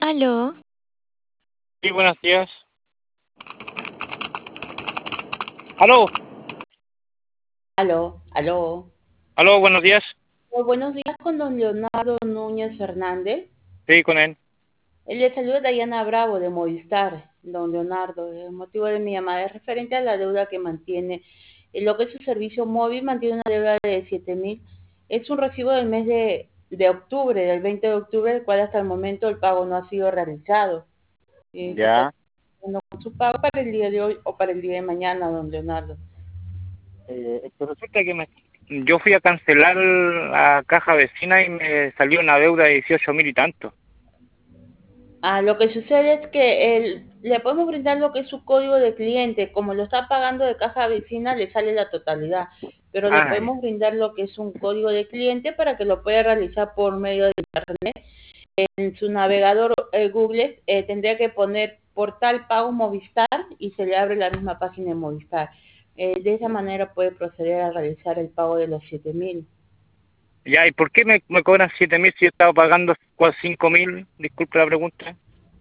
Aló, Sí, buenos días. Aló, Aló, aló. aló, buenos días. Buenos días con don Leonardo Núñez Hernández. Sí, con él. Él le saluda Dayana Bravo de Movistar, don Leonardo. El motivo de mi llamada es referente a la deuda que mantiene. En lo que es su servicio móvil, mantiene una deuda de 7.000. Es un recibo del mes de octubre, del 20 de octubre, el cual hasta el momento el pago no ha sido realizado. Se está Ya. haciendo con su pago para el día de hoy o para el día de mañana, don Leonardo. Resulta que yo fui a cancelar la caja vecina y me salió una deuda de 18.000 y tanto. Lo que sucede es que le podemos brindar lo que es su código de cliente. Como lo está pagando de caja vecina, le sale la totalidad. Pero le Ah, ya. podemos brindar lo que es un código de cliente para que lo pueda realizar por medio de internet. En su navegador Google tendría que poner portal pago Movistar y se le abre la misma página de Movistar. De esa manera puede proceder a realizar el pago de los 7.000. Ya, ¿y por qué me cobran 7.000 si yo estaba pagando 5.000? Disculpe la pregunta.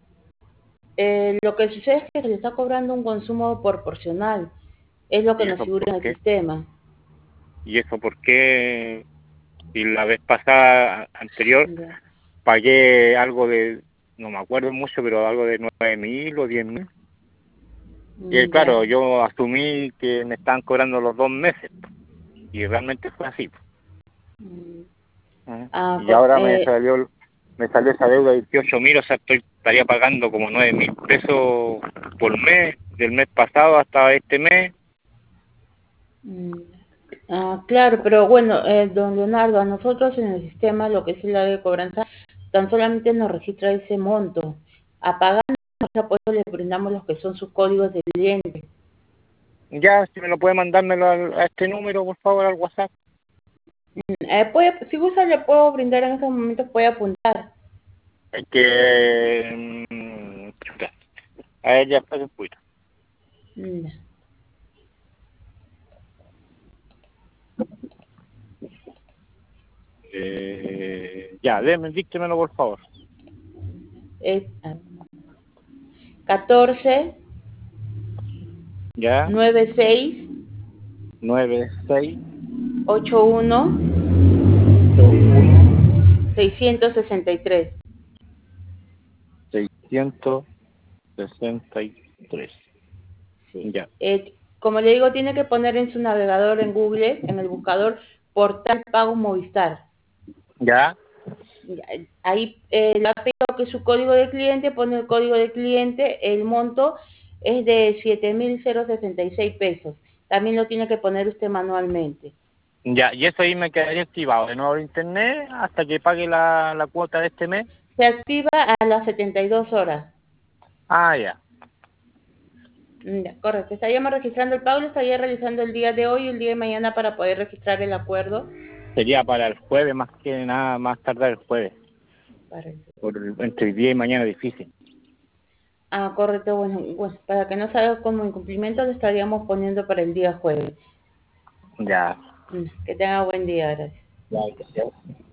Lo que sucede es que se le está cobrando un consumo proporcional. Es lo que ¿Y nos eso figura por en el qué? sistema. ¿Y eso por qué? Si la vez pasada anterior Ya, pagué algo de, no me acuerdo mucho, pero algo de 9.000 o 10.000. Y ya. claro, yo asumí que me estaban cobrando los 2 meses. Y realmente fue así. Mm, Ajá. Ah, Y cor- ahora eh, me salió esa deuda de 18.000, o sea, estaría pagando como 9.000 pesos por mes, del mes pasado hasta este mes. mm, claro, pero bueno, don Leonardo, a nosotros en el sistema, lo que es el área de cobranza, tan solamente nos registra ese monto. A pagar, por eso le brindamos los que son sus códigos de cliente. Ya, si me lo puede mandármelo a este número, por favor, al WhatsApp. Si gusta, le puedo brindar en estos momentos, puede apuntar. Es que... chuta, a ver, ya está el puito. Mm, Ya, díctemelo, por favor. Es 14 Ya, 96 96 81 uno 663. 663. Sí. Ya, Como le digo, tiene que poner en su navegador en Google, en el buscador, portal pago Movistar. ya, Ya, ahí le ha pedido que su código de cliente, pone el código de cliente, el monto es de 7.066 pesos. También lo tiene que poner usted manualmente. ya. Y eso ahí me quedaría activado de nuevo el internet hasta que pague la cuota de este mes. Se activa a las 72 horas. Ah, ya. Ya, correcto. Estaríamos registrando el pago, lo estaría realizando el día de hoy y el día de mañana para poder registrar el acuerdo. Sería para el jueves, más que nada, más tardar el jueves. Para el- Entre hoy día y mañana difícil. Correcto. Bueno, para que no salga como incumplimiento, lo estaríamos poniendo para el día jueves. Ya. Que tenga buen día, gracias. Ya, ya.